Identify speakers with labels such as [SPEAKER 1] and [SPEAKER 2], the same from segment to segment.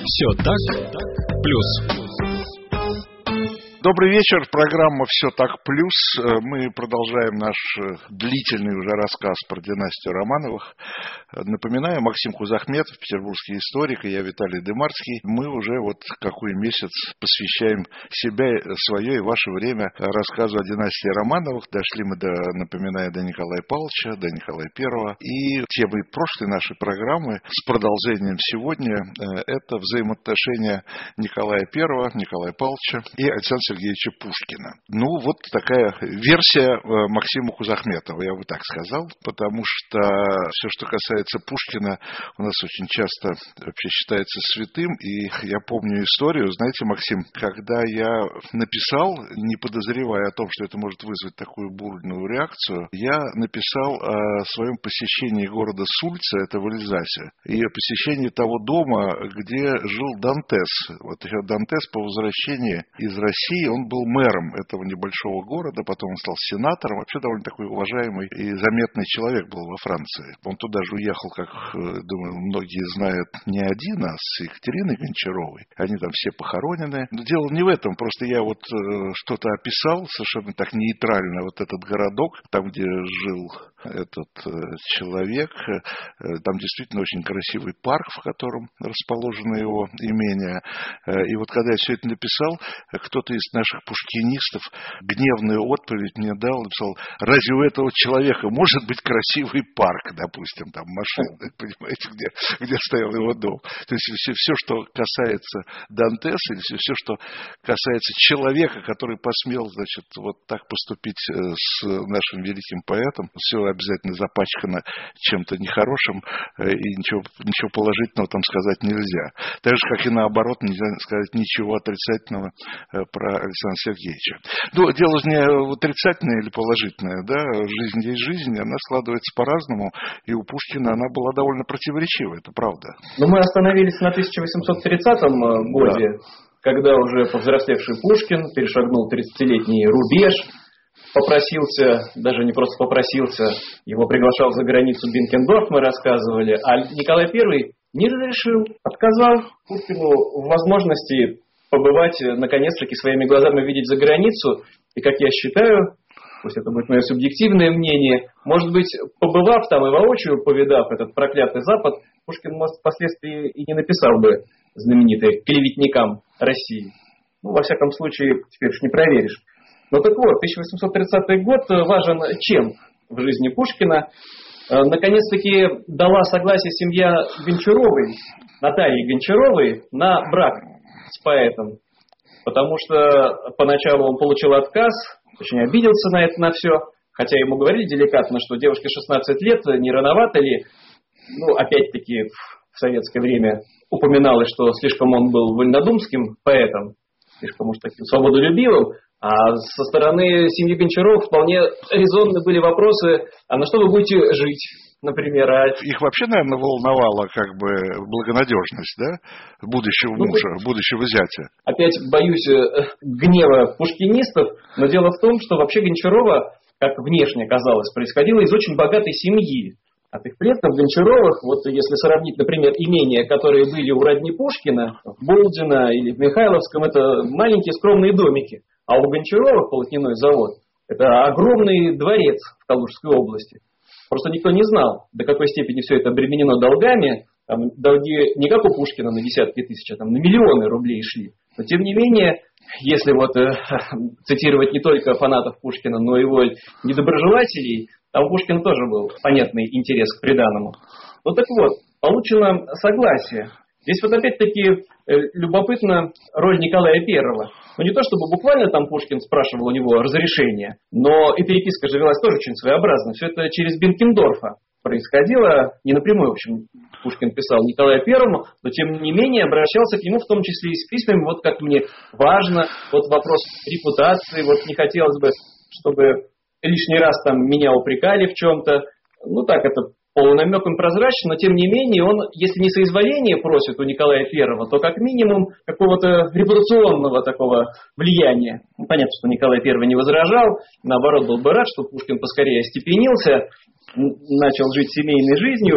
[SPEAKER 1] Все так, плюс.
[SPEAKER 2] Добрый вечер, программа «Все так плюс». Мы продолжаем наш длительный уже рассказ про династию Романовых. Напоминаю, Максим Хузахметов, петербургский историк, и я, Виталий Демарский. Мы уже какой месяц посвящаем себя, свое и ваше время рассказу о династии Романовых. Дошли мы, напоминаю, до Николая Павловича, до Николая I. И темой прошлой нашей программы с продолжением сегодня это взаимоотношения Николая I, Николая Павловича и Александра Сергеевича Пушкина. Такая версия Максима Хузахметова, я бы так сказал, потому что все, что касается Пушкина, у нас очень часто вообще считается святым. И я помню историю, знаете, Максим, когда я написал, не подозревая о том, что это может вызвать такую бурную реакцию, я написал о своем посещении города Сульца, это в Эльзасе, и о посещении того дома, где жил Дантес. Дантес по возвращении из России, он был мэром этого небольшого города, потом он стал сенатором, вообще довольно такой уважаемый и заметный человек был во Франции. Он туда же уехал, как, думаю, многие знают, не один, а с Екатериной Гончаровой. Они там все похоронены. Но дело не в этом, просто я что-то описал совершенно так нейтрально, этот городок, там, где жил этот человек, там действительно очень красивый парк, в котором расположено его имение. И когда я все это написал, кто-то из наших пушкинистов гневную отповедь мне дал, написал: разве у этого человека может быть красивый парк, допустим, там машины, понимаете, где стоял его дом. То есть все, что касается Дантеса, или все, что касается человека, который посмел, так поступить с нашим великим поэтом, все обязательно запачкано чем-то нехорошим, и ничего положительного там сказать нельзя. Так же, как и наоборот, нельзя сказать ничего отрицательного про Александра Сергеевича. Дело же не отрицательное или положительное, да, жизнь есть жизнь, она складывается по-разному, и у Пушкина она была довольно противоречивая, это правда.
[SPEAKER 3] Но мы остановились на 1830 годе, да, когда уже повзрослевший Пушкин перешагнул 30-летний рубеж, попросился, даже не просто попросился, его приглашал за границу Бенкендорф, мы рассказывали, а Николай I не разрешил, отказал Пушкину в возможности побывать, наконец-таки, своими глазами видеть за границу. И, как я считаю, пусть это будет мое субъективное мнение, может быть, побывав там и воочию повидав этот проклятый Запад, Пушкин, может, впоследствии и не написал бы знаменитое «Клеветникам России». Во всяком случае, теперь уж не проверишь. Но так вот, 1830 год важен чем в жизни Пушкина? Наконец-таки дала согласие семья Гончаровой, Натальи Гончаровой, на брак с поэтом. Потому что поначалу он получил отказ, очень обиделся на это, на все. Хотя ему говорили деликатно, что девушке 16 лет, не рановато ли. Опять-таки, в советское время упоминалось, что слишком он был вольнодумским поэтом, слишком уж таким свободолюбивым. А со стороны семьи Гончаров вполне резонны были вопросы: а на что вы будете жить, например?
[SPEAKER 2] Их вообще, наверное, волновала благонадежность, да, будущего мужа, будущего зятя.
[SPEAKER 3] Опять боюсь гнева пушкинистов, но дело в том, что вообще Гончарова, как внешне казалось, происходила из очень богатой семьи. От их предков Гончаровых, если сравнить, например, имения, которые были у родни Пушкина, в Болдино или в Михайловском, это маленькие скромные домики. А у Гончаровых полотняной завод – это огромный дворец в Калужской области. Просто никто не знал, до какой степени все это обременено долгами. Там долги не как у Пушкина на десятки тысяч, а там на миллионы рублей шли. Но тем не менее, если цитировать не только фанатов Пушкина, но и его недоброжелателей, там у Пушкина тоже был понятный интерес к приданному. Получено согласие. Здесь опять-таки любопытна роль Николая I. Не то чтобы буквально там Пушкин спрашивал у него разрешения, но и переписка же велась тоже очень своеобразно. Все это через Бенкендорфа происходило, не напрямую, в общем, Пушкин писал Николаю I, но тем не менее обращался к нему в том числе и с письмами, как мне важно, вопрос репутации, не хотелось бы, чтобы лишний раз там меня упрекали в чем-то. Это полунамеком прозрачно, но тем не менее он, если не соизволение просит у Николая I, то как минимум какого-то репутационного такого влияния. Понятно, что Николай I не возражал, наоборот, был бы рад, что Пушкин поскорее остепенился, начал жить семейной жизнью.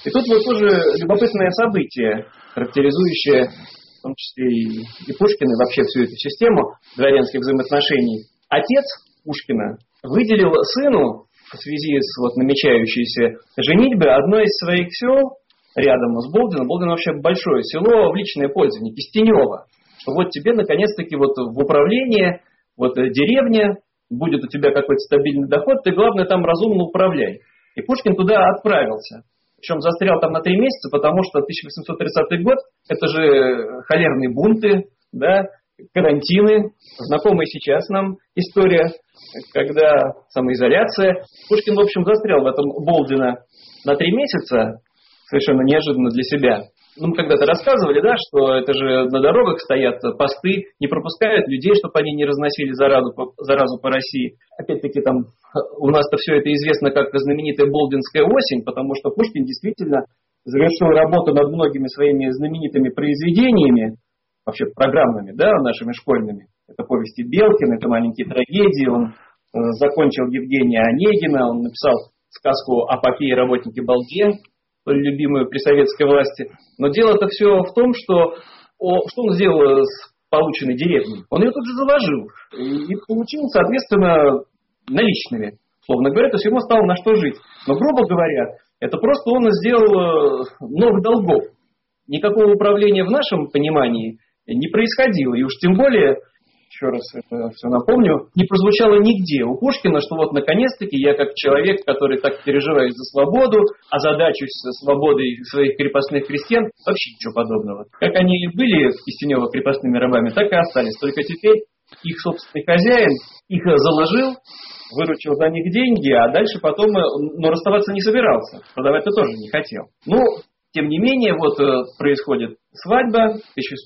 [SPEAKER 3] И тут вот тоже любопытное событие, характеризующее в том числе и Пушкина, и вообще всю эту систему дворянских взаимоотношений. Отец Пушкина выделил сыну в связи с вот намечающейся женитьбой одно из своих сел рядом с Болдино. Болдино вообще большое село в личное пользование, Кистенево. Что вот тебе наконец-таки вот в управление, вот деревня, будет у тебя какой-то стабильный доход, ты главное там разумно управляй. И Пушкин туда отправился. Причем застрял там на 3 месяца, потому что 1830 год, это же холерные бунты, да, карантины, знакомая сейчас нам история, когда самоизоляция. Пушкин, в общем, застрял в этом Болдино на 3 месяца, совершенно неожиданно для себя. Ну, мы когда-то рассказывали, да, что это же на дорогах стоят посты, не пропускают людей, чтобы они не разносили заразу по России. Опять-таки там у нас-то все это известно как знаменитая Болдинская осень, потому что Пушкин действительно завершил работу над многими своими знаменитыми произведениями, вообще программными, да, нашими школьными. Это повести Белкина, это маленькие трагедии, он закончил Евгения Онегина, он написал сказку о попе и работнике Балде, любимую при советской власти. Но дело-то все в том, что он сделал с полученной деревней. Он ее тут же заложил и получил, соответственно, наличными. Словно говоря, то есть ему стало на что жить. Но, грубо говоря, это просто он сделал новых долгов. Никакого управления в нашем понимании не происходило. И уж тем более, еще раз это все напомню, не прозвучало нигде у Пушкина, что вот наконец-таки я как человек, который так переживает за свободу, озадачусь свободой своих крепостных крестьян, вообще ничего подобного. Как они были в Кистенево крепостными рабами, так и остались. Только теперь их собственный хозяин их заложил, выручил за них деньги, а дальше потом, но расставаться не собирался, продавать-то тоже не хотел. Ну, тем не менее, вот происходит свадьба,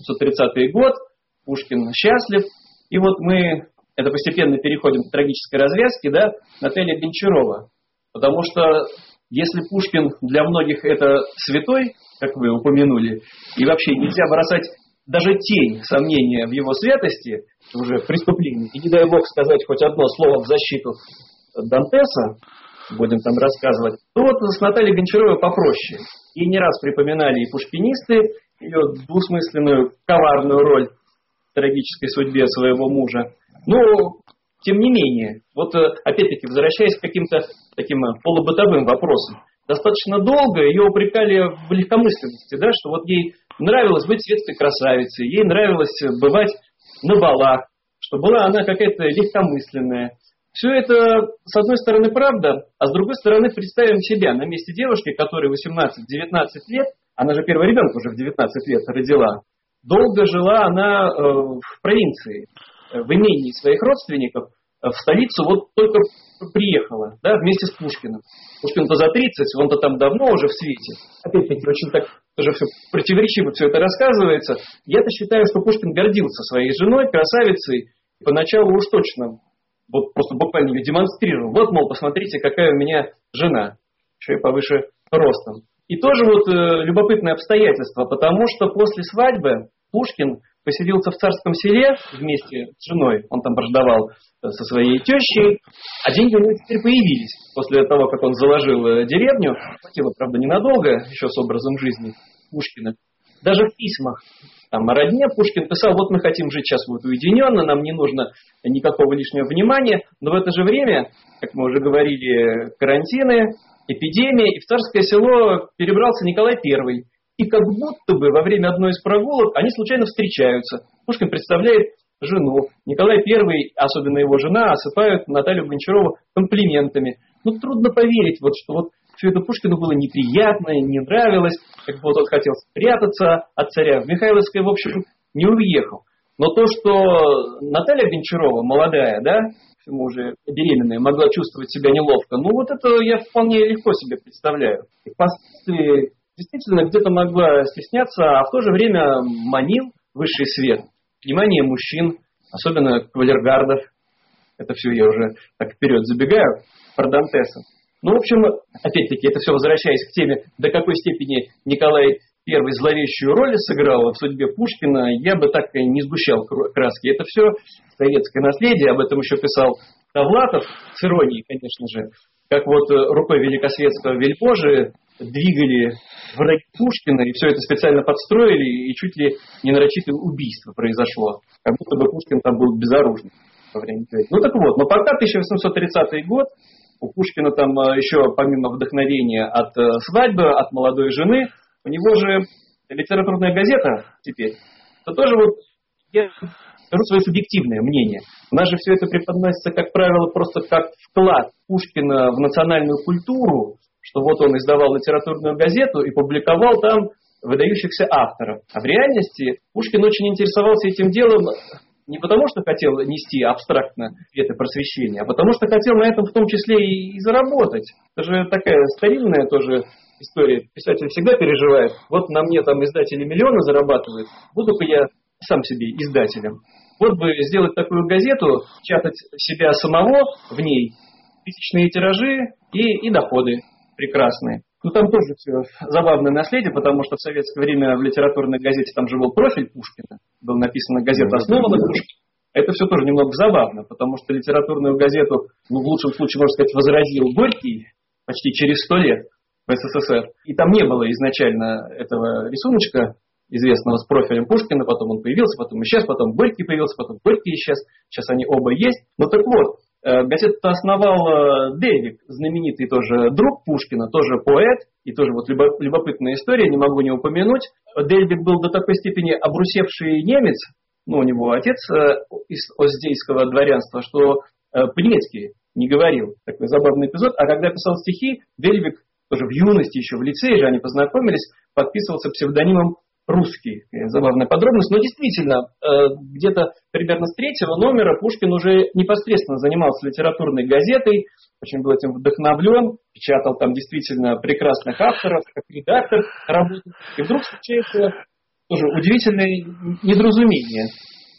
[SPEAKER 3] 1830 год, Пушкин счастлив. И вот мы это постепенно переходим к трагической развязке, да, Наталья Гончарова. Потому что если Пушкин для многих это святой, как вы упомянули, и вообще нельзя бросать даже тень сомнения в его святости, уже преступление, и не дай бог сказать хоть одно слово в защиту Дантеса, будем там рассказывать, то вот с Натальей Гончаровой попроще. Ей не раз припоминали и пушкинисты ее двусмысленную, коварную роль в трагической судьбе своего мужа. Но, тем не менее, вот опять-таки, возвращаясь к каким-то таким полубытовым вопросам, достаточно долго ее упрекали в легкомысленности, да, что вот ей нравилось быть светской красавицей, ей нравилось бывать на балах, что была она какая-то легкомысленная. Все это, с одной стороны, правда, а с другой стороны, представим себя на месте девушки, которой 18-19 лет, она же первый ребенок уже в 19 лет родила, долго жила она в провинции, в имении своих родственников, в столицу вот только приехала, да, вместе с Пушкиным. Пушкин-то за 30, он-то там давно уже в свете. Опять-таки, очень так тоже все противоречиво все это рассказывается. Я-то считаю, что Пушкин гордился своей женой, красавицей, и поначалу уж точно, вот просто буквально ее демонстрировал. Вот, мол, посмотрите, какая у меня жена, еще и повыше ростом. И тоже вот любопытное обстоятельство, потому что после свадьбы Пушкин поселился в Царском Селе вместе с женой, он там враждовал со своей тещей, а деньги у него теперь появились после того, как он заложил деревню. Хватило, правда, ненадолго, еще с образом жизни Пушкина. Даже в письмах там, о родне Пушкин писал, вот мы хотим жить сейчас вот уединенно, нам не нужно никакого лишнего внимания, но в это же время, как мы уже говорили, карантины, эпидемия, и в Царское Село перебрался Николай I. И как будто бы во время одной из прогулок они случайно встречаются. Пушкин представляет жену. Николай I, особенно его жена, осыпают Наталью Гончарову комплиментами. Ну, трудно поверить, вот, что вот все это Пушкину было неприятно, не нравилось, как бы вот он хотел спрятаться от царя. В Михайловское, в общем, не уехал. Но то, что Наталья Гончарова, молодая, да, ему уже беременная, могла чувствовать себя неловко, ну вот это я вполне легко себе представляю. И впоследствии действительно где-то могла стесняться, а в то же время манил высший свет. Внимание мужчин, особенно кавалергардов. Это все я уже так вперед забегаю, про Дантеса. Ну, в общем, опять-таки, это все возвращаясь к теме, до какой степени Николай I зловещую роль сыграл в судьбе Пушкина, я бы так и не сгущал краски. Это все советское наследие, об этом еще писал Довлатов, с иронией, конечно же. как вот рукой великосветского вельможи двигали враги Пушкина, и все это специально подстроили, и чуть ли не нарочитое убийство произошло. Как будто бы Пушкин там был безоружным во время этого. Ну так вот, но пока 1830 год, у Пушкина там еще помимо вдохновения от свадьбы, от молодой жены, у него же литературная газета теперь, это тоже вот я скажу свое субъективное мнение. У нас же все это преподносится, как правило, просто как вклад Пушкина в национальную культуру, что вот он издавал литературную газету и публиковал там выдающихся авторов. А в реальности Пушкин очень интересовался этим делом не потому, что хотел нести абстрактно это просвещение, а потому что хотел на этом в том числе и заработать. Это же такая старинная тоже история. Писатель всегда переживает. Вот на мне там издатели миллионы зарабатывают, буду-ка я сам себе издателем. Вот бы сделать такую газету, печатать себя самого в ней, тысячные тиражи и доходы прекрасные. Ну там тоже все забавное наследие, потому что в советское время в литературной газете там же был профиль Пушкина, была написана газета «Основана Пушкин». Это все тоже немного забавно, потому что литературную газету, ну, в лучшем случае, можно сказать, возродил Горький почти через 100 лет в СССР. И там не было изначально этого рисуночка, известного с профилем Пушкина, потом он появился, потом исчез, потом Горький появился, потом Горький исчез, сейчас они оба есть. Ну так вот, газету основал Дельвиг, знаменитый тоже друг Пушкина, тоже поэт, и тоже вот любопытная история, не могу не упомянуть. Дельвиг был до такой степени обрусевший немец, ну у него отец из оздейского дворянства, что по-немецки не говорил. Такой забавный эпизод. А когда писал стихи, Дельвиг тоже в юности, еще в лицее же они познакомились, подписывался псевдонимом «Русский». Забавная подробность, но действительно, где-то примерно с 3-го номера Пушкин уже непосредственно занимался литературной газетой, очень был этим вдохновлен, печатал там действительно прекрасных авторов, как редактор работал. И вдруг случается тоже удивительное недоразумение.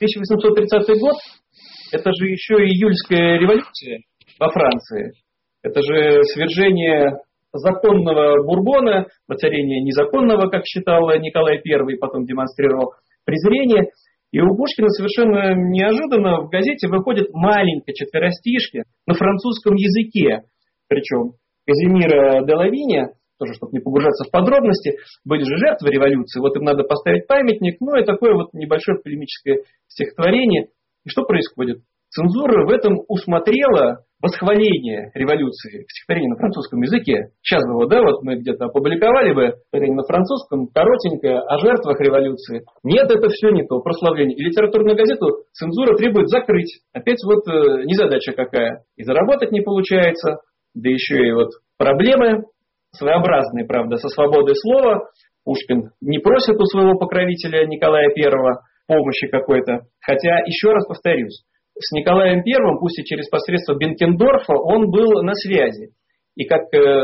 [SPEAKER 3] 1830 год, это же еще и июльская революция во Франции, это же свержение законного Бурбона, воцарение незаконного, как считал Николай I, потом демонстрировал презрение. И у Пушкина совершенно неожиданно в газете выходит маленькая четверостишки на французском языке. Причем Казимира де Лавинья, тоже, чтобы не погружаться в подробности, были же жертвы революции, вот им надо поставить памятник, ну и такое вот небольшое полемическое стихотворение. И что происходит? Цензура в этом усмотрела восхваление революции в стихотворении на французском языке. Сейчас бы вот, да, вот мы где-то опубликовали бы стихотворение на французском, коротенькое, о жертвах революции. Нет, это все не то, прославление. И литературную газету цензура требует закрыть. Опять вот незадача какая. И заработать не получается, да еще и вот проблемы своеобразные, правда, со свободой слова. Пушкин не просит у своего покровителя Николая I помощи какой-то. Хотя, еще раз повторюсь, с Николаем I, пусть и через посредство Бенкендорфа, он был на связи. И как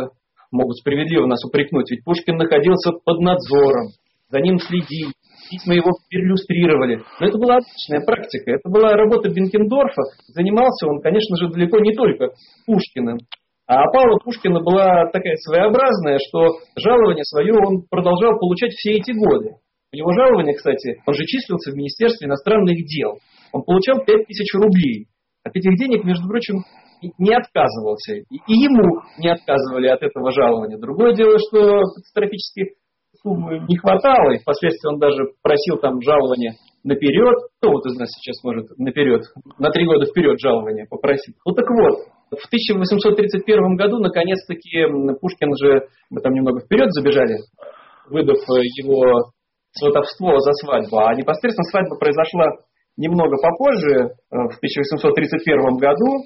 [SPEAKER 3] могут справедливо нас упрекнуть, ведь Пушкин находился под надзором, за ним следили, письма его перлюстрировали. Но это была отличная практика, это была работа Бенкендорфа. Занимался он, конечно же, далеко не только Пушкиным. А опала Пушкина была такая своеобразная, что жалование свое он продолжал получать все эти годы. У него жалование, кстати, он же числился в Министерстве иностранных дел. Он получал 5000 рублей. От этих денег, между прочим, не отказывался. И ему не отказывали от этого жалования. Другое дело, что катастрофически суммы не хватало. И впоследствии он даже просил там жалование наперед. Кто вот из нас сейчас может наперед, на 3 года вперед жалование попросить? Ну так вот, в 1831 году, наконец-таки, Пушкин же, мы там немного вперед забежали, выдав его сватовство за свадьбу. А непосредственно свадьба произошла немного попозже, в 1831 году,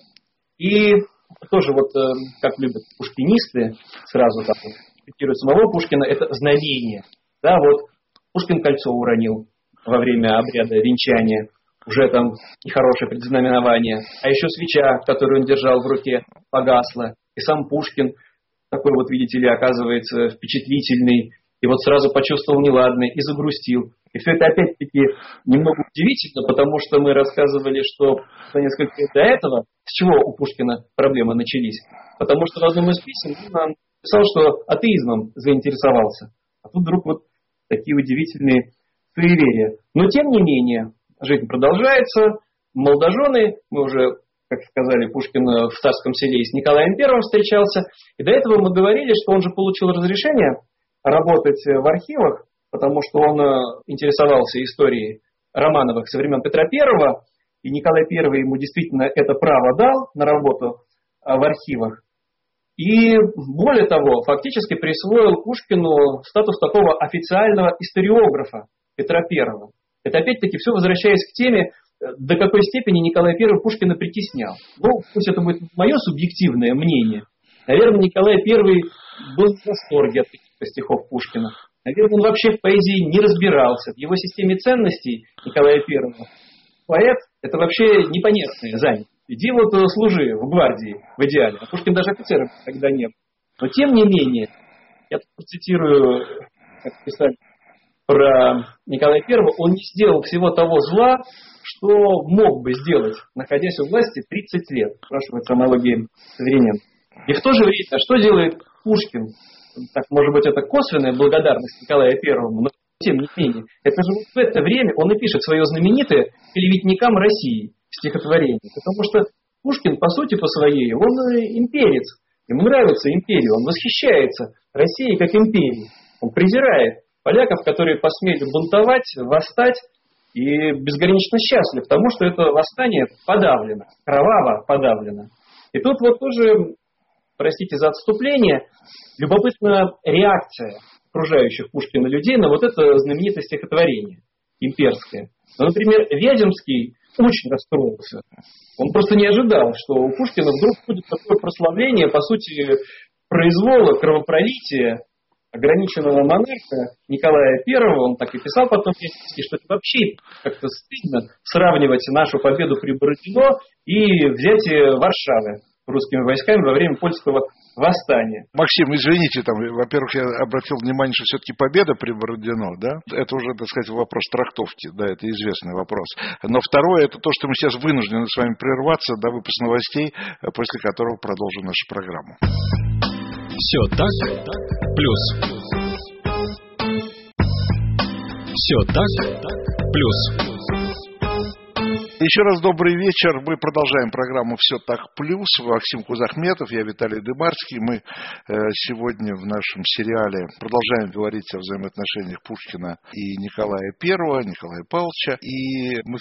[SPEAKER 3] и тоже вот, как любят пушкинисты, сразу так вот цитируют самого Пушкина, это знамение. Да, вот Пушкин кольцо уронил во время обряда венчания, уже там нехорошее предзнаменование, а еще свеча, которую он держал в руке, погасла, и сам Пушкин, такой вот, видите ли, оказывается впечатлительный, и вот сразу почувствовал неладное и загрустил. И все это опять-таки немного удивительно, потому что мы рассказывали, что за несколько лет до этого, с чего у Пушкина проблемы начались. Потому что в одном из писем он написал, что атеизмом заинтересовался. А тут вдруг вот такие удивительные суеверия. Но тем не менее, жизнь продолжается. Молодожены, мы уже как сказали, Пушкин в Царском Селе и с Николаем I встречался. И до этого мы говорили, что он же получил разрешение работать в архивах, потому что он интересовался историей Романовых со времен Петра I, и Николай I ему действительно это право дал на работу в архивах. И более того, фактически присвоил Пушкину статус такого официального историографа Петра I. Это опять-таки все возвращаясь к теме, до какой степени Николай I Пушкина притеснял. Ну, пусть это будет мое субъективное мнение. Наверное, Николай I был в восторге от каких-то стихов Пушкина. Наверное, он вообще в поэзии не разбирался. В его системе ценностей Николая I поэт – это вообще непонятная занятость. Иди вот служи в гвардии, в идеале. А Пушкин даже офицером тогда не был. Но тем не менее, я процитирую, как писали про Николая I, он не сделал всего того зла, что мог бы сделать, находясь у власти 30 лет, спрашивает аналогии современных. И в то же время, что делает Пушкин? Так, может быть, это косвенная благодарность Николаю I, но тем не менее, это же вот в это время он и пишет свое знаменитое «Клеветникам России» стихотворение. Потому что Пушкин, по сути, по своей, он имперец. Ему нравится империя, он восхищается Россией как империей. Он презирает поляков, которые посмели бунтовать, восстать, и безгранично счастлив, потому что это восстание подавлено, кроваво подавлено. И тут вот тоже, простите за отступление, любопытна реакция окружающих Пушкина людей на вот это знаменитое стихотворение имперское. Ну, например, Вяземский очень расстроился. Он просто не ожидал, что у Пушкина вдруг будет такое прославление, по сути, произвола, кровопролития ограниченного монарха Николая I. Он так и писал потом, что это вообще как-то стыдно сравнивать нашу победу при Бородино и взятие Варшавы русскими войсками во время польского восстания.
[SPEAKER 2] Максим, извините, там, во-первых, я обратил внимание, что все-таки победа при Бородино, да, это уже, так сказать, вопрос трактовки, да, это известный вопрос. Но второе, это то, что мы сейчас вынуждены с вами прерваться до выпуска новостей, после которого продолжим нашу программу.
[SPEAKER 1] Все так, плюс. Все так, плюс.
[SPEAKER 2] Еще раз добрый вечер. Мы продолжаем программу «Все так плюс». Максим Кузахметов, я Виталий Дымарский. Мы сегодня в нашем сериале продолжаем говорить о взаимоотношениях Пушкина и Николая I, Николая Павловича. И мы в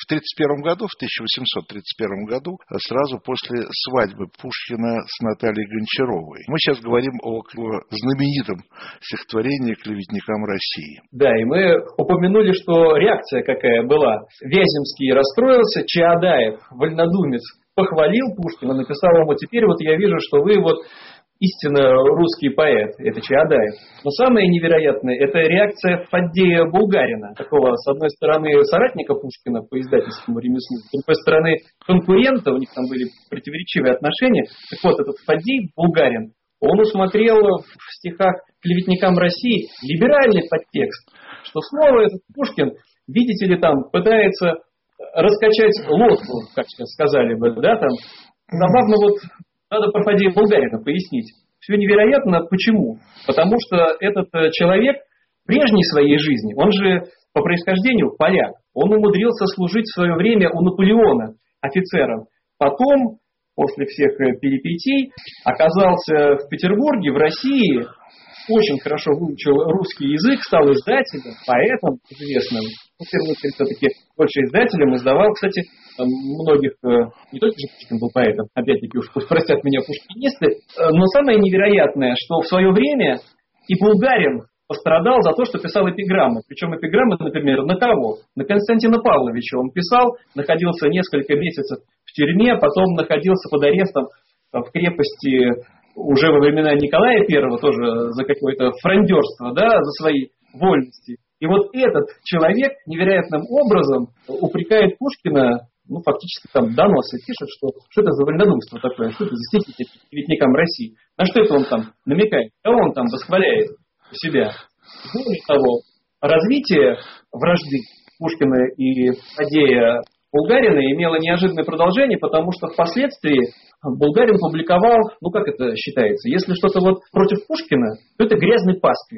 [SPEAKER 2] 1831 году, сразу после свадьбы Пушкина с Натальей Гончаровой. Мы сейчас говорим о знаменитом стихотворении «Клеветникам России».
[SPEAKER 3] Да, и мы упомянули, что реакция какая была. Вяземский расстроился, Чаадаев, вольнодумец, похвалил Пушкина, написал ему: теперь вот я вижу, что вы вот истинно русский поэт, это Чаадаев. Но самое невероятное, это реакция Фаддея Булгарина, такого, с одной стороны, соратника Пушкина по издательскому ремеслу, с другой стороны, конкурента, у них там были противоречивые отношения. Так вот, этот Фаддей Булгарин, он усмотрел в стихах «Клеветникам России» либеральный подтекст, что снова этот Пушкин, видите ли, там пытается раскачать лодку, как сейчас сказали бы, да, там. Забавно, вот надо про Фаддея Булгарина пояснить. Все невероятно. Почему? Потому что этот человек в прежней своей жизни, он же по происхождению поляк, он умудрился служить в свое время у Наполеона офицером. Потом, после всех перипетий, оказался в Петербурге, в России, очень хорошо выучил русский язык, стал издателем, поэтом известным. В первую очередь, все-таки больше издателем, издавал, кстати, многих, не только же Пушкин был поэтом, опять-таки уж пусть простят меня пушкинисты, но самое невероятное, что в свое время и Булгарин пострадал за то, что писал эпиграммы. Причем эпиграммы, например, на кого? На Константина Павловича он писал, находился несколько месяцев в тюрьме, потом находился под арестом в крепости уже во времена Николая I, тоже за какое-то фрондерство, да, за свои вольности. И вот этот человек невероятным образом упрекает Пушкина, ну, фактически там доносы пишет, что это за вольнодумство такое, что это за стихи клеветникам России. На что это он там намекает? Кого он там восхваляет у себя? Более того, развитие вражды Пушкина и Фаддея Булгарина имело неожиданное продолжение, потому что впоследствии Булгарин публиковал, ну как это считается, если что-то вот против Пушкина, то это грязный пасквиль.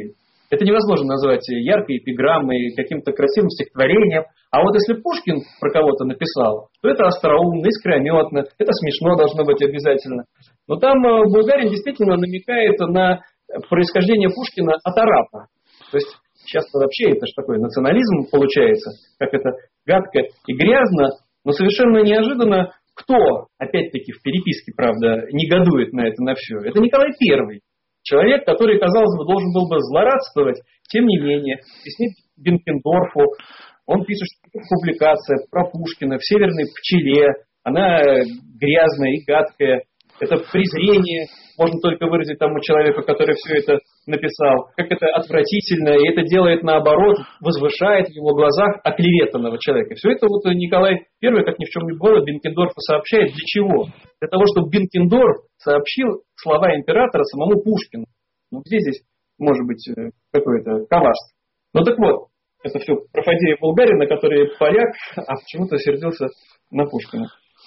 [SPEAKER 3] это невозможно назвать яркой эпиграммой, каким-то красивым стихотворением. А вот если Пушкин про кого-то написал, то это остроумно, искрометно, это смешно должно быть обязательно. Но там Булгарин действительно намекает на происхождение Пушкина от арапа. То есть часто вообще это же такой национализм получается, как это гадко и грязно, но совершенно неожиданно, кто, опять-таки в переписке, правда, негодует на это, на все. Это Николай I. Человек, который, казалось бы, должен был бы злорадствовать, тем не менее, в письме Бенкендорфу он пишет, что публикация про Пушкина в «Северной пчеле», она грязная и гадкая, это презрение можно только выразить тому человеку, который все это написал, как это отвратительно, и это делает наоборот, возвышает в его глазах оклеветанного человека. Все это вот Николай I, как ни в чем не бывало, Бенкендорфу сообщает. Для чего? Для того, чтобы Бенкендорф сообщил слова императора самому Пушкину. Ну где здесь может быть какое-то коварство? Ну так вот, это все про Фадея Булгарина, который поляк, а почему-то сердился на Пушкина.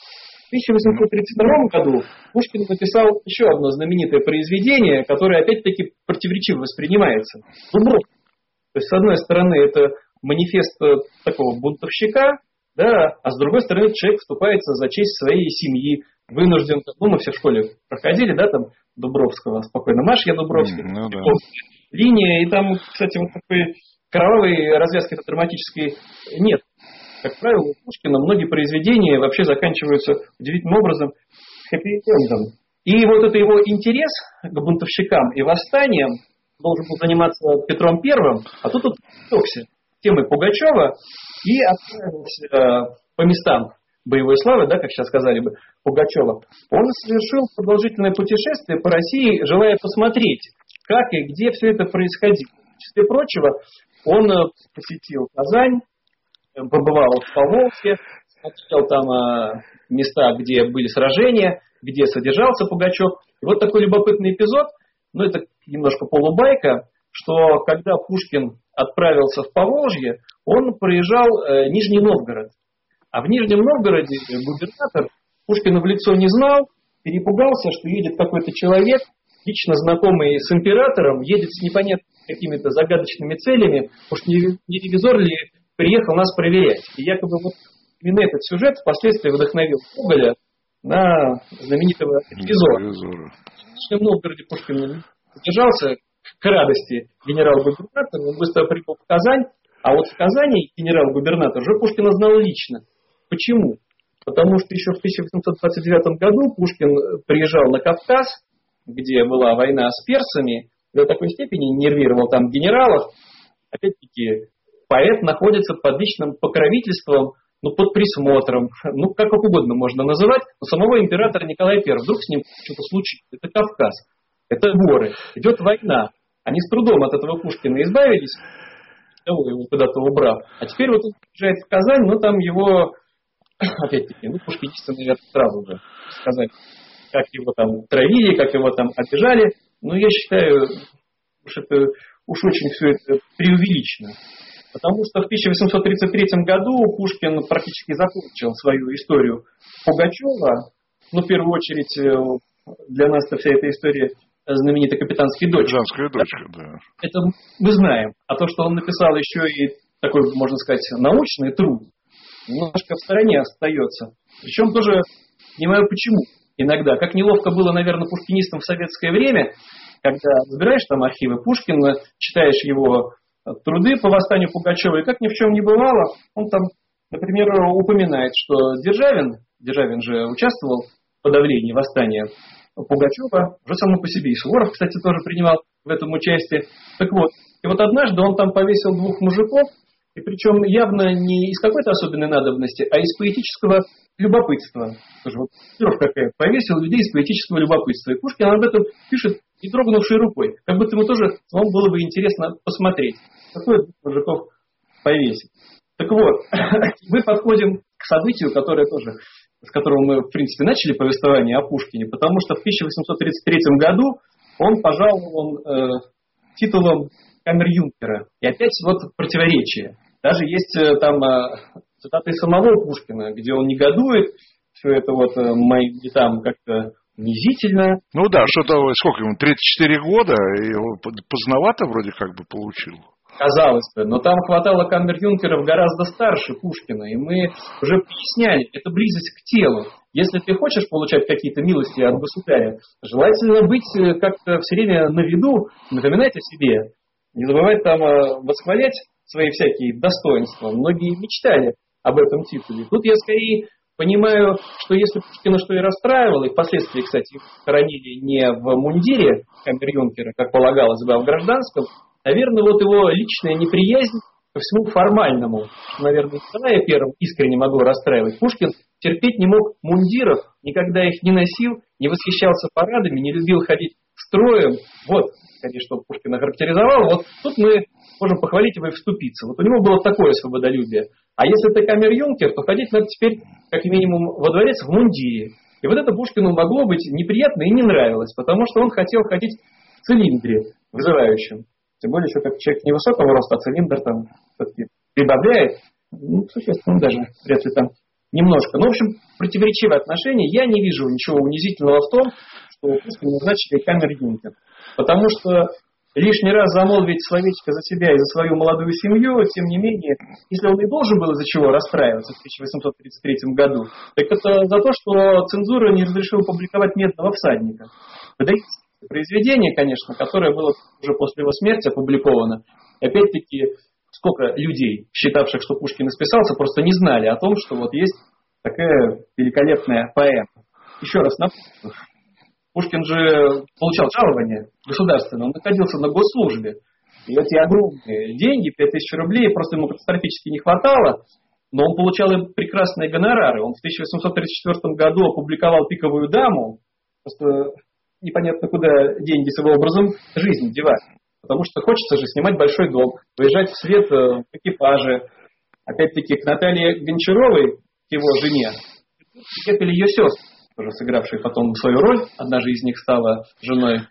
[SPEAKER 3] В 1832 году Пушкин написал еще одно знаменитое произведение, которое опять-таки противоречиво воспринимается. Дубровка. То есть, с одной стороны, это манифест такого бунтовщика, да, а с другой стороны, человек вступается за честь своей семьи, вынужден, ну, мы все в школе проходили, да, там, Дубровского, «Спокойно, марш, я Дубровский», линия, и там, кстати, вот такой кровавой развязки драматической нет. Как правило, у Пушкина многие произведения вообще заканчиваются удивительным образом хэппи-эндом. И вот это его интерес к бунтовщикам и восстаниям должен был заниматься Петром I, а тут он увлекся темой Пугачева и отправился по местам боевой славы, да, как сейчас сказали бы, Пугачева. Он совершил продолжительное путешествие по России, желая посмотреть, как и где все это происходило. В числе прочего, он посетил Казань, побывал в Поволжье, смотрел там места, где были сражения, где содержался Пугачев. И вот такой любопытный эпизод, ну это немножко полубайка, что когда Пушкин отправился в Поволжье, он проезжал Нижний Новгород. А в Нижнем Новгороде губернатор Пушкина в лицо не знал, перепугался, что едет какой-то человек, лично знакомый с императором, едет с непонятными какими-то загадочными целями, уж не ревизор ли приехал нас проверять. И якобы вот именно этот сюжет впоследствии вдохновил Гоголя на знаменитого ревизора. В Нижнем Новгороде Пушкин задержался к радости генерал-губернатора, он быстро прибыл в Казань, а вот в Казани генерал-губернатор уже Пушкина знал лично. Почему? Потому что еще в 1829 году Пушкин приезжал на Кавказ, где была война с персами, до такой степени нервировал там генералов. Опять-таки, поэт находится под личным покровительством, ну, под присмотром, ну, как угодно можно называть, но самого императора Николая I. Вдруг с ним что-то случится. Это Кавказ, это горы, идет война. Они с трудом от этого Пушкина избавились, его куда-то убрав. А теперь вот он приезжает в Казань, но там его, опять-таки, ну, пушкинисты, наверное, сразу же сказали, как его там травили, как его там обижали. Но я считаю, уж очень все это преувеличено. Потому что в 1833 году Пушкин практически закончил свою историю Пугачева. Ну, в первую очередь, для нас-то вся эта история знаменитая «Капитанская дочка».
[SPEAKER 2] «Капитанская дочка», да.
[SPEAKER 3] Это мы знаем. А то, что он написал еще и такой, можно сказать, научный труд, немножко в стороне остается. Причем тоже не знаю почему. Иногда. Как неловко было, наверное, пушкинистам в советское время, когда разбираешь там архивы Пушкина, читаешь его труды по восстанию Пугачева, и как ни в чем не бывало, он там, например, упоминает, что Державин же участвовал в подавлении восстания Пугачева, уже само по себе. И Суворов, кстати, тоже принимал в этом участие. Так вот, и вот однажды он там повесил двух мужиков, и причем явно не из какой-то особенной надобности, а из поэтического любопытства. Тоже вот какая. Повесил людей из поэтического любопытства. И Пушкин об этом пишет, не дрогнувшей рукой. Как будто ему тоже самому было бы интересно посмотреть, какой двух мужиков повесил. Так вот, мы подходим к событию, которое тоже, с которого мы, в принципе, начали повествование о Пушкине, потому что в 1833 году он пожалован титулом камер-юнкера. И опять вот противоречие. Даже есть там цитаты самого Пушкина, где он негодует, все это вот мои там как-то унизительно.
[SPEAKER 2] Ну да, что-то, сколько ему, 34 года, и его поздновато вроде как бы получил.
[SPEAKER 3] Казалось бы, но там хватало камер-юнкеров гораздо старше Пушкина, и мы уже поясняли, это близость к телу. Если ты хочешь получать какие-то милости от государя, желательно быть как-то все время на виду, напоминать о себе, не забывать там восхвалять свои всякие достоинства. Многие мечтали об этом титуле. Тут я скорее понимаю, что если Пушкина что и расстраивало, и впоследствии, кстати, их хоронили не в мундире камер-юнкера, как полагалось бы, а в гражданском, наверное, вот его личная неприязнь ко всему формальному, что, наверное, Николая I искренне могло расстраивать. Пушкин терпеть не мог мундиров, никогда их не носил, не восхищался парадами, не любил ходить строем. Вот, конечно, что Пушкина характеризовал. Вот тут мы можем похвалить его и вступиться. Вот у него было такое свободолюбие. А если ты камер-юнкер, то ходить надо теперь, как минимум, во дворец в мундире. И вот это Пушкину могло быть неприятно и не нравилось, потому что он хотел ходить в цилиндре, вызывающем. Тем более, что как человек невысокого роста, а цилиндр там все-таки прибавляет. Ну, существенно даже, вряд ли там немножко. Но, в общем, противоречивые отношения. Я не вижу ничего унизительного в том, что Пушкина назначили камер-юнкер. Потому что лишний раз замолвить словечко за себя и за свою молодую семью, тем не менее, если он и должен был из-за чего расстраиваться в 1833 году, так это за то, что цензура не разрешила публиковать «Медного всадника». Выдающееся произведение, конечно, которое было уже после его смерти опубликовано. И опять-таки, сколько людей, считавших, что Пушкин исписался, просто не знали о том, что вот есть такая великолепная поэма. Еще раз напомню. Пушкин же получал жалование государственное, он находился на госслужбе. И эти огромные деньги, 5000 рублей, просто ему катастрофически не хватало, но он получал и прекрасные гонорары. Он в 1834 году опубликовал «Пиковую даму», просто непонятно, куда деньги с его образом жизни девать. Потому что хочется же снимать большой дом, выезжать в свет в экипаже. Опять-таки, к Наталье Гончаровой, к его жене, приехали ее сестры, тоже сыгравшие потом свою роль. Одна же из них стала женой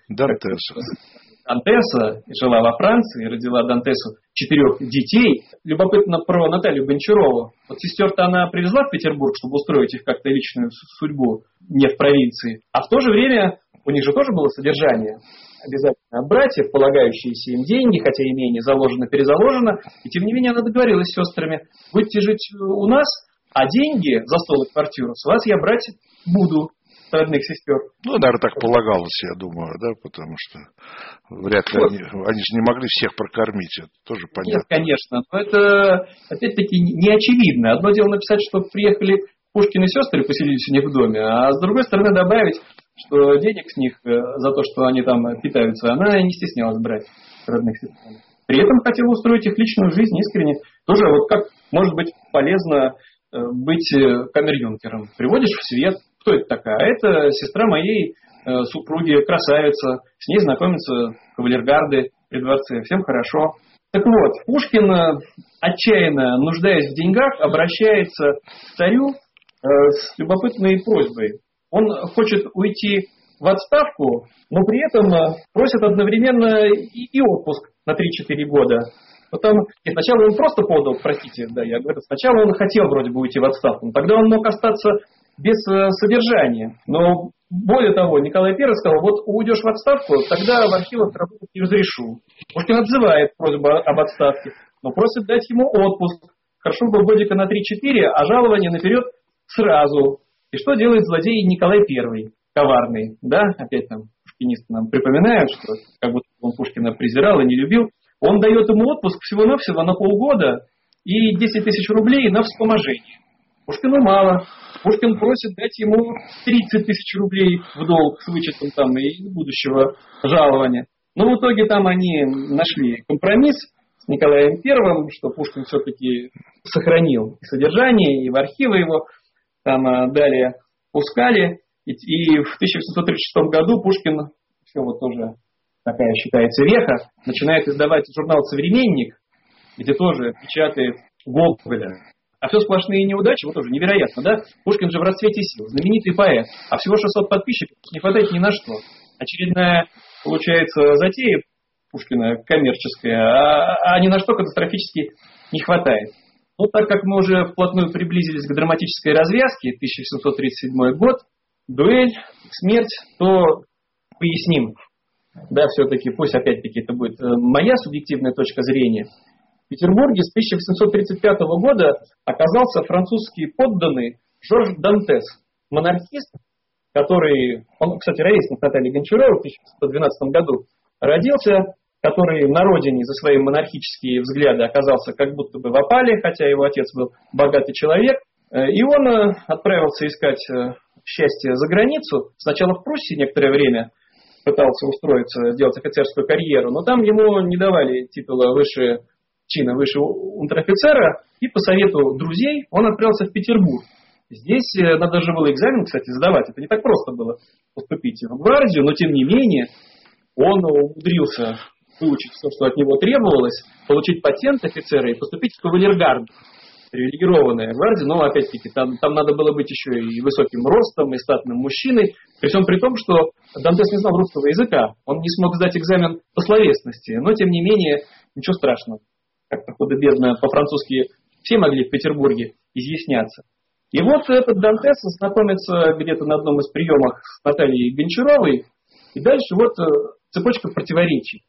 [SPEAKER 3] Дантеса, жила во Франции, родила Дантесу 4 детей. Любопытно про Наталью Гончарову. Вот сестер-то она привезла в Петербург, чтобы устроить их как-то личную судьбу, не в провинции. А в то же время у них же тоже было содержание. Обязательно от братьев, полагающиеся им деньги, хотя имение заложено, перезаложено. И тем не менее она договорилась с сестрами: будете жить у нас, а деньги за стол и квартиру с вас я брать буду, родных сестер.
[SPEAKER 2] Ну, наверное, так полагалось, я думаю, да, потому что вряд ли они же не могли всех прокормить, это тоже понятно.
[SPEAKER 3] Нет, конечно, но это, опять-таки, не очевидно. Одно дело написать, что приехали Пушкин и сестры, поселились у них в доме, а с другой стороны добавить, что денег с них за то, что они там питаются, она не стеснялась брать родных сестер. При этом хотела устроить их личную жизнь искренне. Тоже вот как может быть полезно быть камер-юнкером. Приводишь в свет. Кто это такая? Это сестра моей супруги, красавица. С ней знакомятся кавалергарды при дворце. Всем хорошо. Так вот, Пушкин, отчаянно нуждаясь в деньгах, обращается к царю с любопытной просьбой. Он хочет уйти в отставку, но при этом просит одновременно и отпуск на 3-4 года. Потом, сначала он просто подал, простите, да, я говорю, сначала он хотел вроде бы уйти в отставку, но тогда он мог остаться без содержания. Но более того, Николай I сказал: вот уйдешь в отставку, тогда в архивах работать не разрешу. Пушкин отзывает просьбу об отставке, но просит дать ему отпуск. Хорошо бы годика на 3-4, а жалование наперед сразу. И что делает злодей Николай I? Коварный, да? Опять там пушкинисты нам припоминают, что как будто он Пушкина презирал и не любил. Он дает ему отпуск всего-навсего на полгода и 10 000 рублей на вспоможение. Пушкину мало. Пушкин просит дать ему 30 000 рублей в долг с вычетом там и будущего жалования. Но в итоге там они нашли компромисс с Николаем I, что Пушкин все-таки сохранил и содержание, и в архивы его там далее пускали. И в 1736 году Пушкин, все вот тоже такая считается веха, начинает издавать журнал «Современник», где тоже печатает Гоголя. А все сплошные неудачи, вот тоже невероятно, да? Пушкин же в расцвете сил, знаменитый поэт, а всего 600 подписчиков не хватает ни на что. Очередная, получается, затея Пушкина коммерческая, а ни на что катастрофически не хватает. Но так как мы уже вплотную приблизились к драматической развязке, 1737 год, дуэль, смерть, то поясним. Да, все-таки, пусть опять-таки это будет моя субъективная точка зрения. В Петербурге с 1835 года оказался французский подданный Жорж Дантес, монархист, который, он, кстати, ровесник Натальи Гончаровой, в 1912 году родился, который на родине за свои монархические взгляды оказался как будто бы в опале, хотя его отец был богатый человек, и он отправился искать счастье за границу, сначала в Пруссии некоторое время, пытался устроиться, делать офицерскую карьеру, но там ему не давали титула выше чина, выше унтер-офицера, и по совету друзей он отправился в Петербург. Здесь надо же было экзамен, кстати, сдавать, это не так просто было поступить в гвардию, но тем не менее он умудрился выучить все, что от него требовалось, получить патент офицера и поступить в кавалергарду. Привилегированная гвардия, но опять-таки там надо было быть еще и высоким ростом, и статным мужчиной, при всем при том, что Дантес не знал русского языка, он не смог сдать экзамен по словесности, но тем не менее ничего страшного, как-то худо-бедно по-французски все могли в Петербурге изъясняться. И вот этот Дантес знакомится где-то на одном из приемов с Натальей Гончаровой, и дальше вот цепочка противоречий.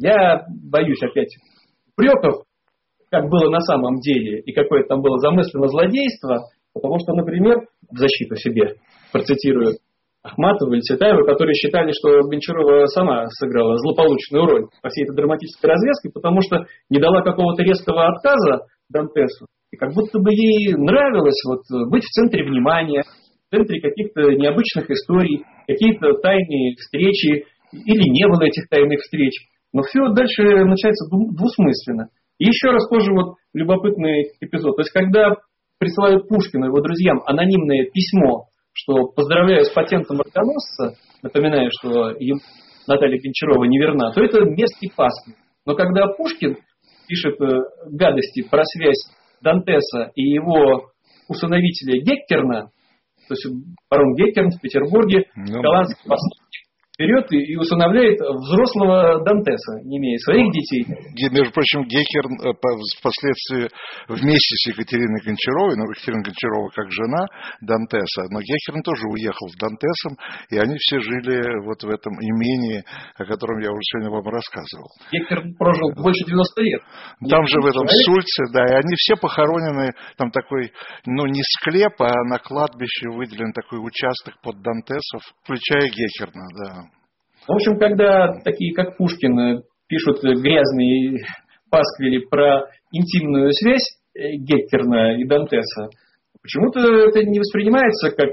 [SPEAKER 3] Я боюсь опять упреков, как было на самом деле, и какое там было замысленно злодейство, потому что, например, в защиту себе, процитирую Ахматову или Цветаева, которые считали, что Гончарова сама сыграла злополучную роль по всей этой драматической развязке, потому что не дала какого-то резкого отказа Дантесу, и как будто бы ей нравилось вот быть в центре внимания, в центре каких-то необычных историй, какие-то тайные встречи, или не было этих тайных встреч. Но все дальше начинается двусмысленно. И еще раз тоже вот любопытный эпизод. То есть, когда присылают Пушкину и его друзьям анонимное письмо, что поздравляю с патентом ордоносца, напоминаю, что Наталья Гончарова не верна, то это мерзкий пасквиль. Но когда Пушкин пишет гадости про связь Дантеса и его усыновителя Геккерна, то есть барон Геккерн в Петербурге, голландский посланник, вперед и усыновляет взрослого Дантеса, не имея своих детей.
[SPEAKER 2] Между прочим, Геккерн впоследствии вместе с Екатериной Гончаровой, но Екатерина Гончарова как жена Дантеса, но Геккерн тоже уехал с Дантесом, и они все жили вот в этом имении, о котором я уже сегодня вам рассказывал.
[SPEAKER 3] Геккерн прожил больше 90 лет.
[SPEAKER 2] Там же в этом Сульце, да, и они все похоронены, там такой, ну не склеп, а на кладбище выделен такой участок под Дантесов, включая Геккерна, да.
[SPEAKER 3] В общем, когда такие, как Пушкин, пишут грязные пасквили про интимную связь Геккерна и Дантеса, почему-то это не воспринимается как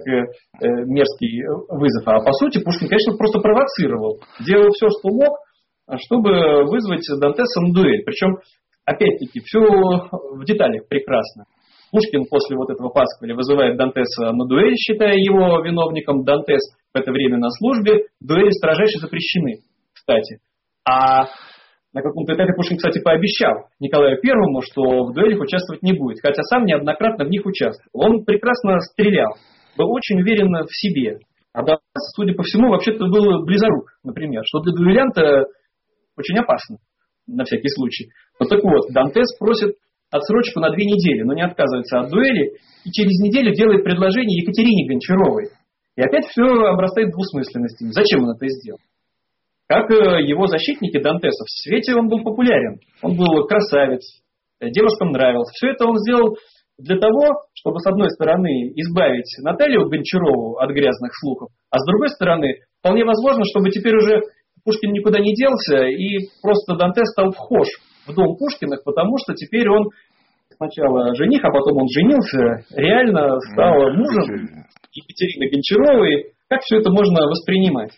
[SPEAKER 3] мерзкий вызов. А по сути Пушкин, конечно, просто провоцировал. Делал все, что мог, чтобы вызвать Дантеса на дуэль. Причем, опять-таки, все в деталях прекрасно. Пушкин после вот этого пасквиля вызывает Дантеса на дуэль, считая его виновником. Дантес в это время на службе. Дуэли строжайше запрещены, кстати. А на каком-то этапе Пушкин, кстати, пообещал Николаю Первому, что в дуэлях участвовать не будет, хотя сам неоднократно в них участвовал. Он прекрасно стрелял, был очень уверен в себе. А Дантес, судя по всему, вообще-то был близорук, например, что для дуэлянта очень опасно, на всякий случай. Вот так вот, Дантес просит отсрочку на 2 недели, но не отказывается от дуэли, и через неделю делает предложение Екатерине Гончаровой. И опять все обрастает двусмысленностью. Зачем он это сделал? Как его защитники Дантеса, в свете он был популярен. Он был красавец, девушкам нравился. Все это он сделал для того, чтобы, с одной стороны, избавить Наталью Гончарову от грязных слухов, а с другой стороны, вполне возможно, чтобы теперь уже Пушкин никуда не делся, и просто Дантес стал вхож в дом Пушкиных, потому что теперь он сначала жених, а потом он женился, реально стал мужем Екатерины Гончаровой. Как все это можно воспринимать?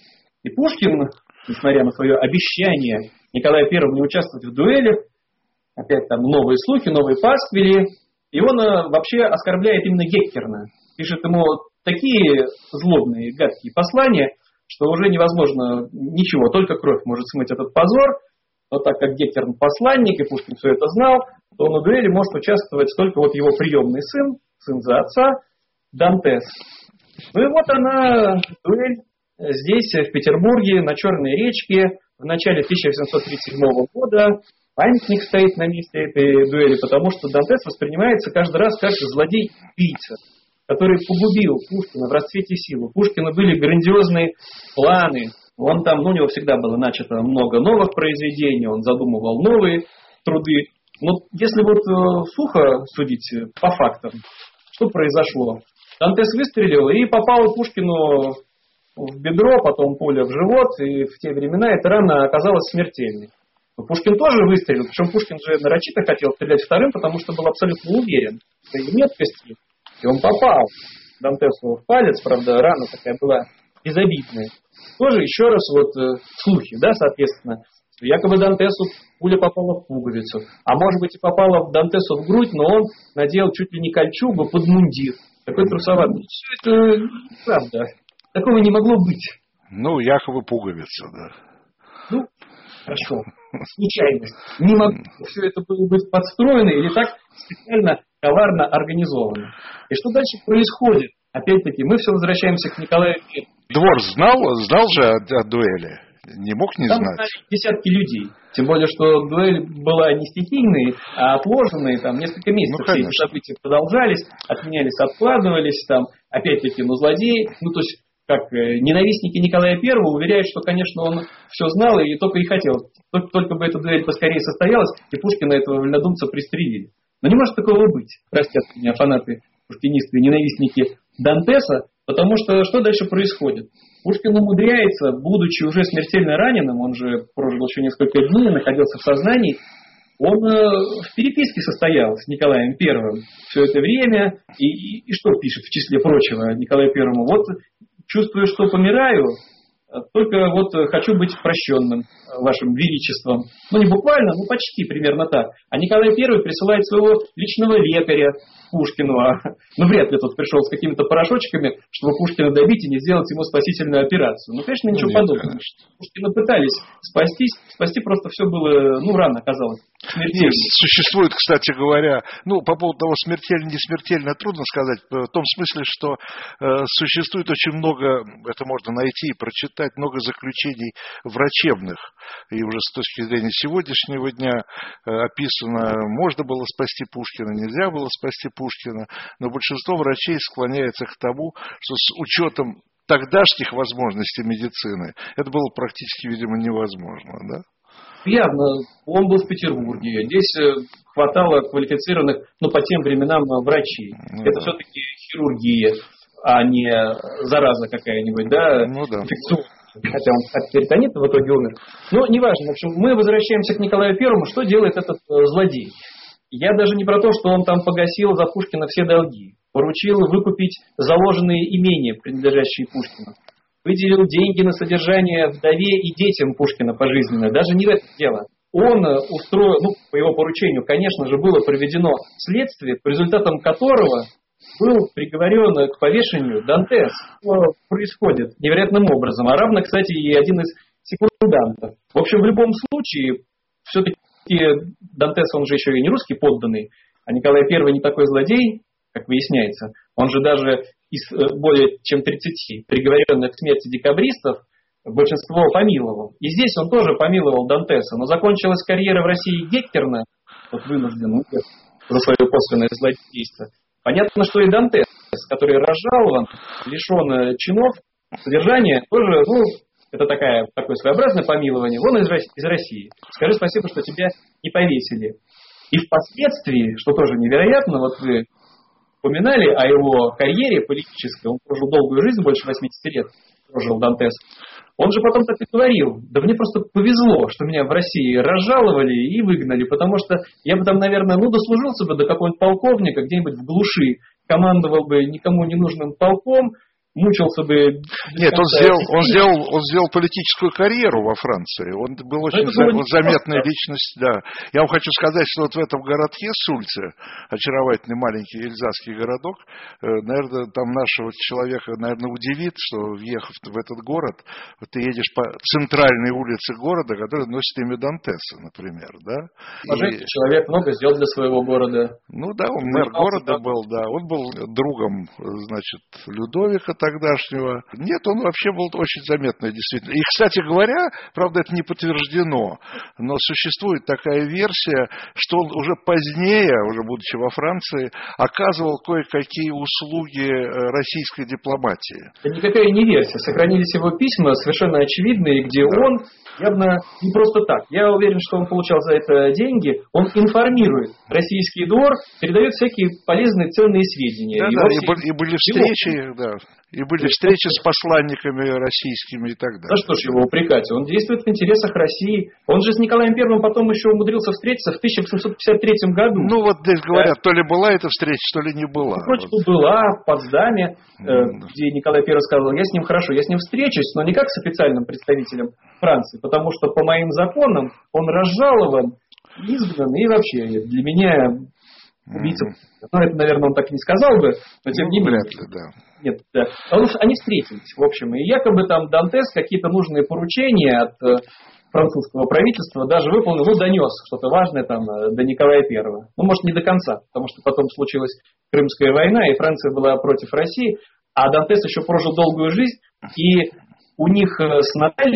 [SPEAKER 3] И Пушкин, несмотря на свое обещание Николаю Первому не участвовать в дуэлях, опять там новые слухи, новые пасквили, и он вообще оскорбляет именно Геккерна. Пишет ему такие злобные, гадкие послания, что уже невозможно ничего, только кровь может смыть этот позор. Но так как Геккерн посланник, и Пушкин все это знал, то на дуэли может участвовать только вот его приемный сын за отца, Дантес. Ну и вот она, дуэль, здесь, в Петербурге, на Черной речке, в начале 1837 года. Памятник стоит на месте этой дуэли, потому что Дантес воспринимается каждый раз как злодей-убийца. который погубил Пушкина в расцвете сил. У Пушкина были грандиозные планы. Он там, у него всегда было начато много новых произведений, он задумывал новые труды. Но если вот сухо судить по фактам, что произошло? Дантес выстрелил и попал Пушкину в бедро, потом пуля в живот, и в те времена эта рана оказалась смертельной. Но Пушкин тоже выстрелил, причем Пушкин же нарочито хотел стрелять вторым, потому что был абсолютно уверен в своей меткости, и он попал Дантесу в палец, правда, рана такая была безобидная. Тоже еще раз вот слухи, да, соответственно, якобы Дантесу пуля попала в пуговицу, а может быть и попала в Дантесу в грудь, но он надел чуть ли не кольчугу под мундир. Такой трусоватый. Все это неправда. Такого не могло быть.
[SPEAKER 2] Ну, якобы пуговица, да.
[SPEAKER 3] Ну, хорошо. Случайность. Не могло все это было быть подстроено или так специально коварно организовано. И что дальше происходит? Опять-таки, мы все возвращаемся к Николаю I.
[SPEAKER 2] Двор знал же о дуэли? Не мог не
[SPEAKER 3] Там
[SPEAKER 2] знать?
[SPEAKER 3] знали десятки людей. Тем более, что дуэль была не стихийной, а отложенной. Там несколько месяцев все эти события продолжались, отменялись, откладывались. Там, опять-таки, злодеи. То есть, как ненавистники Николая I уверяют, что, конечно, он все знал и только и хотел. Только бы эта дуэль поскорее состоялась, и Пушкина, этого вольнодумца, пристрелили. Но не может такого быть. Простят меня фанаты, пушкинисты и ненавистники Дантеса, потому что дальше происходит? Пушкин умудряется, будучи уже смертельно раненым, он же прожил еще несколько дней, находился в сознании, он в переписке состоял с Николаем I все это время, и что пишет в числе прочего Николаю I? Вот чувствую, что помираю, только вот хочу быть прощенным вашим величеством. Не буквально, почти примерно так. А Николай I присылает своего личного лекаря Пушкину, вряд ли тот пришел с какими-то порошочками, чтобы Пушкина добить и не сделать ему спасительную операцию. Конечно, ничего подобного. Конечно. Пушкина пытались спасти просто все было, рано оказалось.
[SPEAKER 2] Нет, существует, кстати говоря, по поводу того, смертельно, не смертельно, трудно сказать, в том смысле, что существует очень много, это можно найти и прочитать, много заключений врачебных, и уже с точки зрения сегодняшнего дня описано, можно было спасти Пушкина, нельзя было спасти Пушкина, но большинство врачей склоняется к тому, что с учетом тогдашних возможностей медицины это было практически, видимо, невозможно, да?
[SPEAKER 3] Явно, он был в Петербурге. Здесь хватало квалифицированных, по тем временам врачей. Это все-таки хирургия, а не зараза какая-нибудь, да? Инфекционная. Хотя он от перитонита в итоге умер. Но неважно. В общем, мы возвращаемся к Николаю Первому. Что делает этот злодей? Я даже не про то, что он там погасил за Пушкина все долги. Поручил выкупить заложенные имения, принадлежащие Пушкину. Выделил деньги на содержание вдове и детям Пушкина пожизненно. Даже не в этом дело. Он устроил, по его поручению, конечно же, было проведено следствие, по результатам которого был приговорен к повешению Дантес. Что происходит невероятным образом. А равно, кстати, и один из секундантов. В общем, в любом случае, все-таки Дантес, он же еще и не русский подданный, а Николай I не такой злодей, как выясняется. Он же даже из более чем 30 приговоренных к смерти декабристов большинство помиловал. И здесь он тоже помиловал Дантеса. Но закончилась карьера в России Геккерна, вынужден за свое косвенное злодейство. Понятно, что и Дантес, который разжалован, лишен чинов, содержания, тоже, это такое своеобразное помилование. Вон из России. Скажи спасибо, что тебя не повесили. И впоследствии, что тоже невероятно, вы упоминали о его карьере политической, он прожил долгую жизнь, больше 80 лет прожил Дантес. Он же потом так и говорил: да мне просто повезло, что меня в России разжаловали и выгнали, потому что я бы там, наверное, дослужился бы до какого-нибудь полковника где-нибудь в глуши, командовал бы никому не нужным полком, мучился бы...
[SPEAKER 2] Нет, он сделал политическую карьеру во Франции. Он был очень заметная личность. Да. Я вам хочу сказать, что в этом городке Сульце, очаровательный маленький эльзасский городок, наверное, там нашего человека, удивит, что, въехав в этот город, ты едешь по центральной улице города, которая носит имя Дантеса, например. Да?
[SPEAKER 3] Человек много сделал для своего города.
[SPEAKER 2] Он мэр города был, да. Он был другом, Людовика тогдашнего. Нет, он вообще был очень заметный, действительно. И, кстати говоря, правда, это не подтверждено, но существует такая версия, что он уже позднее, уже будучи во Франции, оказывал кое-какие услуги российской дипломатии.
[SPEAKER 3] Это никакая не версия. Сохранились его письма, совершенно очевидные, где он явно не просто так. Я уверен, что он получал за это деньги. Он информирует российский двор, передает всякие полезные, ценные сведения.
[SPEAKER 2] Да, и были встречи, и были встречи с посланниками российскими и так далее.
[SPEAKER 3] За что ж его упрекать? Он действует в интересах России. Он же с Николаем I потом еще умудрился встретиться в 1853 году.
[SPEAKER 2] Ну вот здесь говорят, то ли была эта встреча, то ли не была.
[SPEAKER 3] Впрочем, была в Потсдаме, где Николай I сказал, я с ним хорошо, я с ним встречусь, но не как с официальным представителем Франции, потому что по моим законам он разжалован, изгнан и вообще для меня убийца. Ну, это, наверное, он так и не сказал бы, но тем не менее.
[SPEAKER 2] Вряд ли, да.
[SPEAKER 3] Нет, да. Они встретились, в общем, и якобы там Дантес какие-то нужные поручения от французского правительства даже выполнил, донес что-то важное там до Николая I. Ну, может, не до конца, потому что потом случилась Крымская война, и Франция была против России, а Дантес еще прожил долгую жизнь, и у них с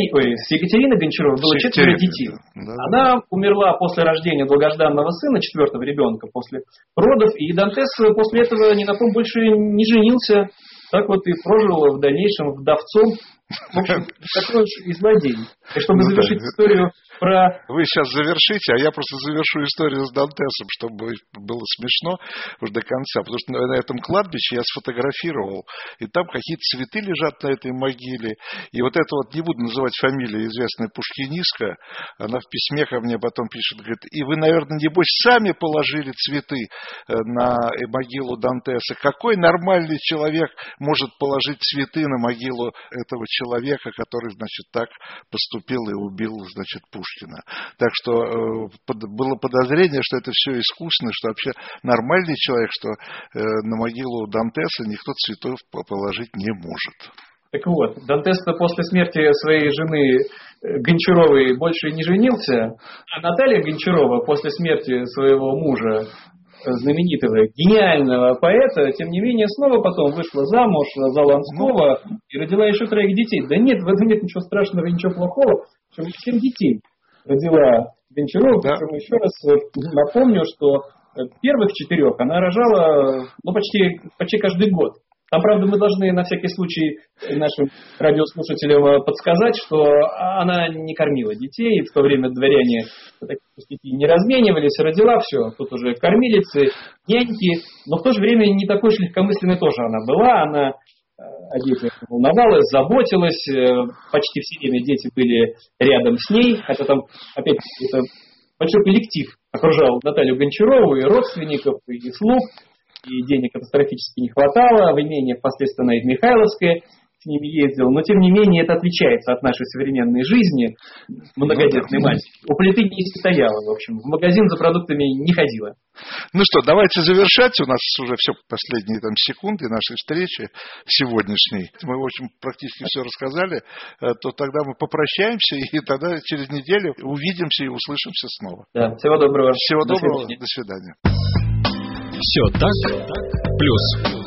[SPEAKER 3] с Екатериной Гончаровой было 4 детей.
[SPEAKER 2] Да.
[SPEAKER 3] Она умерла после рождения долгожданного сына, 4-го ребенка, после родов, и Дантес после этого ни на ком больше не женился. Так вот и прожил в дальнейшем вдовцом. В общем, такой уж и злодей. И чтобы завершить историю про...
[SPEAKER 2] Вы сейчас завершите, а я просто завершу историю с Дантесом, чтобы было смешно уже до конца. Потому что на этом кладбище я сфотографировал, и там какие-то цветы лежат на этой могиле. И вот это вот, не буду называть фамилию, известная пушкинистка, она в письме ко мне потом пишет, говорит, и вы, наверное, небось, сами положили цветы на могилу Дантеса. Какой нормальный человек может положить цветы на могилу этого человека, который, значит, так поступил и убил, значит, Пушкина. Так что было подозрение, что это все искусственно, что вообще нормальный человек, что на могилу Дантеса никто цветов положить не может.
[SPEAKER 3] Так вот, Дантес-то после смерти своей жены Гончаровой больше не женился, а Наталья Гончарова после смерти своего мужа, знаменитого, гениального поэта, тем не менее, снова потом вышла замуж за Ланского и родила еще 3 детей. Да нет, в этом нет ничего страшного и ничего плохого. Причем 7 детей родила Гончарова. Да. Причем еще раз напомню, что первых 4 она рожала почти каждый год. Там, правда, мы должны на всякий случай нашим радиослушателям подсказать, что она не кормила детей, в то время дворяне такие пустяки не разменивались, родила все, тут уже кормилицы, няньки, но в то же время не такой уж легкомысленной тоже она была, она о детях волновалась, заботилась, почти все время дети были рядом с ней, хотя там, опять это большой коллектив окружал Наталью Гончарову, и родственников, и слуг, и денег катастрофически не хватало, в имение впоследствии она и в Михайловское с ними ездил, но тем не менее это отличается от нашей современной жизни, многодетной мать. У плиты не стояла, в общем, в магазин за продуктами не ходила.
[SPEAKER 2] Ну что, давайте завершать, у нас уже все последние секунды нашей встречи сегодняшней. Мы, в общем, практически все рассказали, то тогда мы попрощаемся, и тогда через неделю увидимся и услышимся снова.
[SPEAKER 3] Да, всего доброго.
[SPEAKER 2] Всего доброго, до свидания.
[SPEAKER 1] Все так, плюс.